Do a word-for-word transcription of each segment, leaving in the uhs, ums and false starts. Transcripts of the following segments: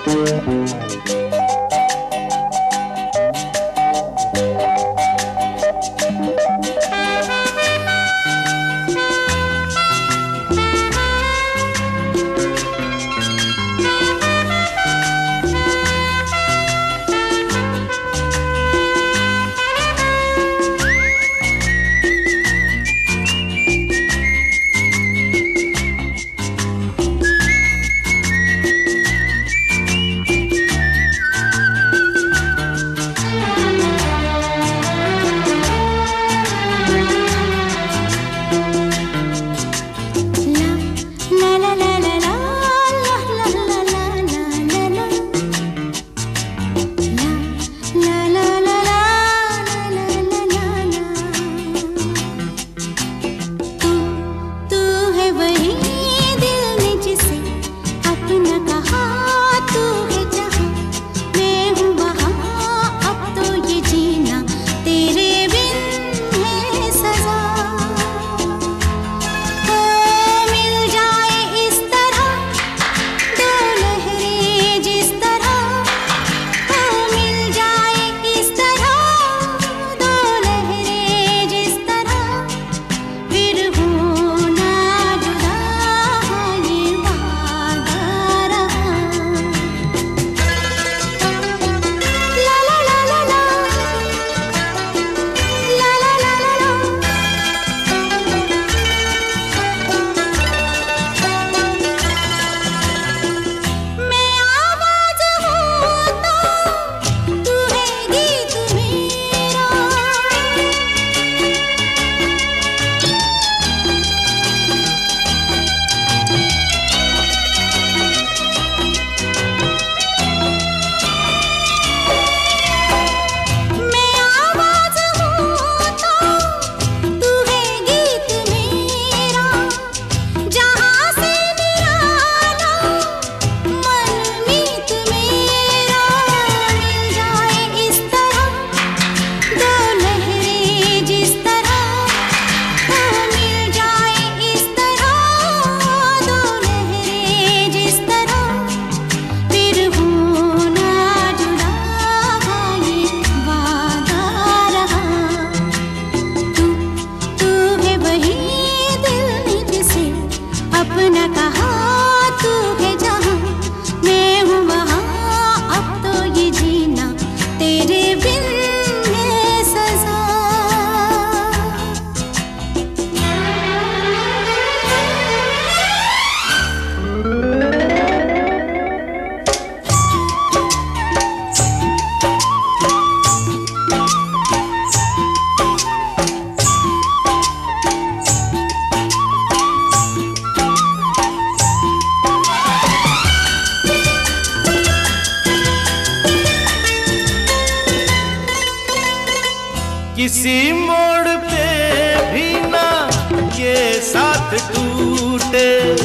किसी मोड़ पे भी ना ये साथ टूटे,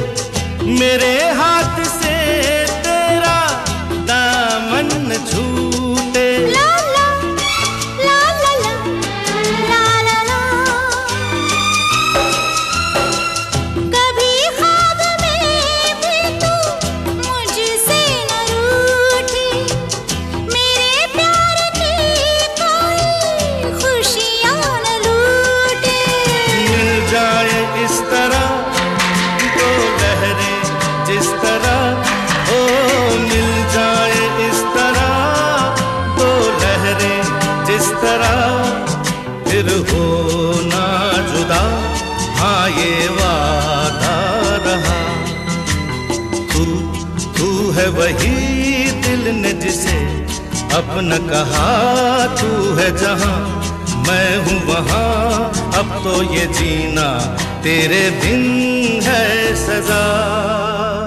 मेरे हाथ से तेरा दामन न छूटे। ला ला ला ला ला ला ला ला। कभी ख्वाब में भी तू मुझसे न रूठी, मेरे प्यार की कोई खुशियाँ न लूटे। मिल जाए इस तरह दो लहरें जिस तरह, ओ मिल जाए इस तरह दो लहरें जिस तरह, फिर हो ना जुदा, हाँ ये वादा रहा। तू तू है वही दिल ने जिसे अपना कहा, तू है जहाँ मैं हूँ वहाँ, अब तो ये जीना तेरे बिन है सजा।